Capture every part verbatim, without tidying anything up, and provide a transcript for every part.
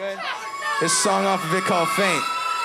Good. This song off of it called Faint.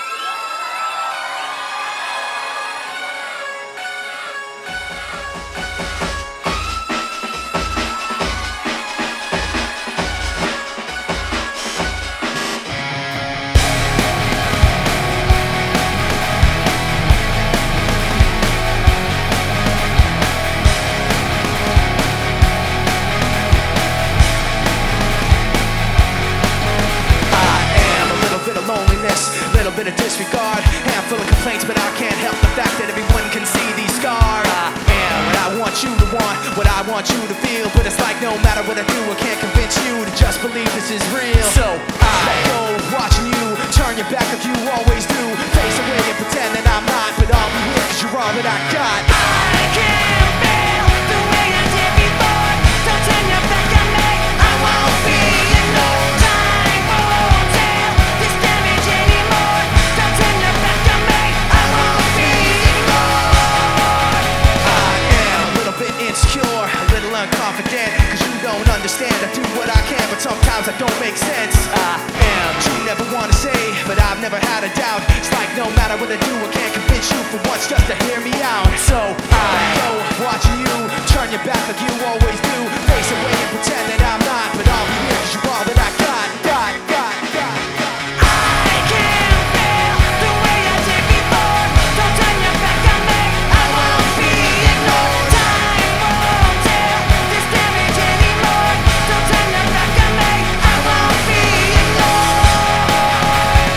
Little bit of disregard, handful of complaints, but I can't help the fact that everyone can see these scars. I am what I want you to want, what I want you to feel, but it's like no matter what I do, I can't convince you to just believe this is real. So I let go of watching you turn your back like you always do, face away and pretend that I'm not, but I'll be here 'cause you're all that I got. I can't feel the way I did before. Don't turn your back on me, I won't be ignored. Time won't tell this damage anymore. Don't turn your back on me, I won't be ignored. I am a little bit insecure, a little unconfident, 'cause you don't understand. I do what I can, but sometimes I don't make sense. I am true, never wanna say, but I've never had a doubt. It's like no matter what I do, I can't convince you for once just to hear me out. So I go watching you turn your back like you always do, face away and pretend that I'm not, but I'll be here 'cause you're all that I got, got, got, got. I can't feel the way I did before. Don't turn your back on me, I won't be ignored. Time won't tell this damage anymore. Don't turn your back on me, I won't be ignored.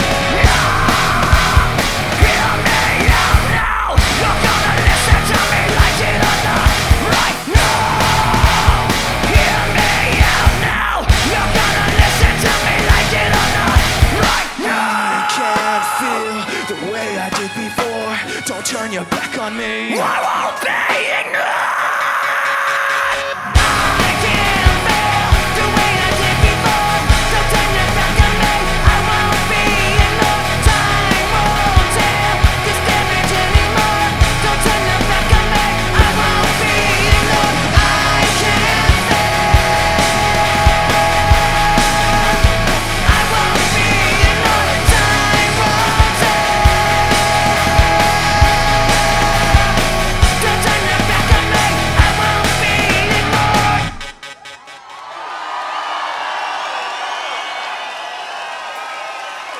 Hear me out now. You're gonna listen to me like it or not right now. Hear me out now. You're gonna listen to me like it or not right now. I can't feel the way I did before. Don't turn your back on me, I won't be